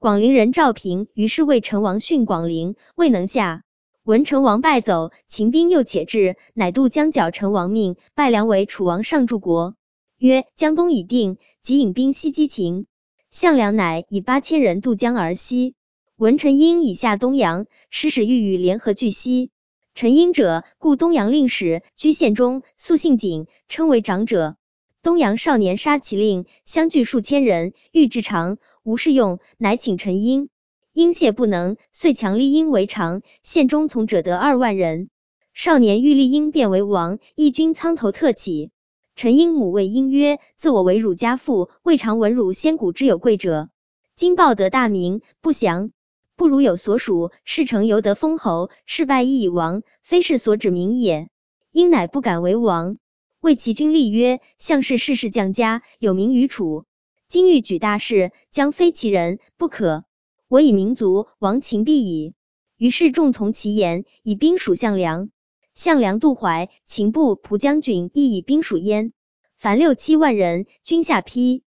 广陵人赵平于是为陈王训广陵，未能下。闻陈王败走，秦兵又且至，乃渡江剿陈王命，拜梁为楚王上柱国。曰：江东已定，即引兵西击秦。项梁乃以8000人渡江而西。闻陈婴以下东阳，使欲与联合拒西。陈婴者，故东阳令史，居县中，素姓景，称为长者。东阳少年杀其令，相聚数千人，欲至长，无事用，乃请陈婴。婴谢不能，遂强立婴为常，县中从者得2万人。少年欲立婴变为王，义军苍头特起。陈婴母谓婴曰：自我为汝家父，未尝闻汝先古之有贵者。今报得大名，不祥，不如有所属，事成犹得封侯，事败亦已亡，非是所指名也。婴乃不敢为王，谓其君立曰：项氏世世将家，有名于楚，今欲举大事，将非其人，不可。我以民族，亡秦必矣。于是众从其言，以兵属项梁。项梁渡淮，秦部蒲将军亦以兵属焉，凡6、7万人，军下邳。